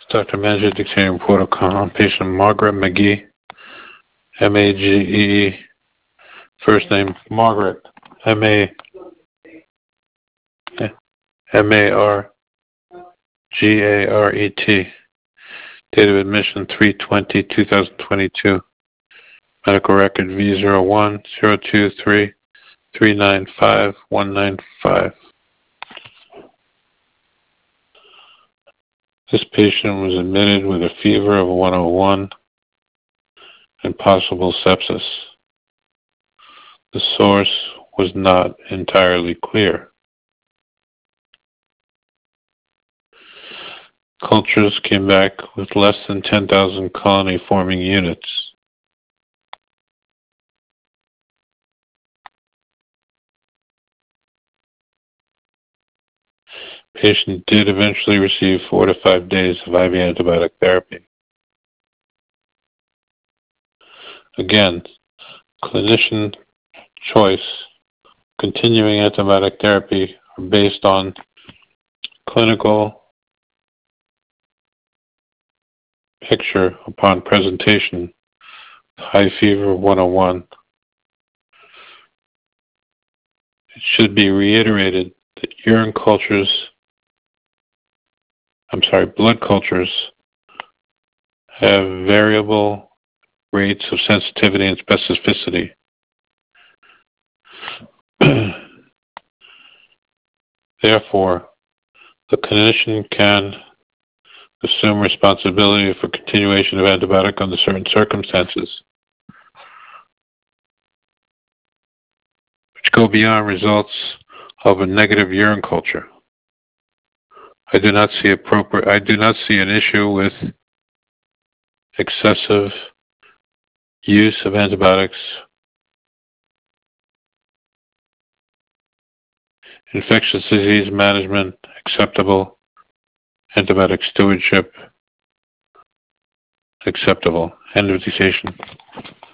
Dr. Manager dictating protocol on patient Margaret McGee, M-A-G-E-E, first name Margaret, M-A-R-G-A-R-E-T, date of admission 3/20/2022, medical record V01-023-395-195. This patient was admitted with a fever of 101 and possible sepsis. The source was not entirely clear. Cultures came back with less than 10,000 colony-forming units. Patient did eventually receive 4 to 5 days of IV antibiotic therapy. Again, clinician choice, continuing antibiotic therapy are based on clinical picture upon presentation, high fever 101. It should be reiterated that blood cultures have variable rates of sensitivity and specificity. Therefore, the clinician can assume responsibility for continuation of antibiotic under certain circumstances, which go beyond results of a negative urine culture. I do not see an issue with excessive use of antibiotics, infectious disease management, acceptable, antibiotic stewardship, acceptable. End of dissertation.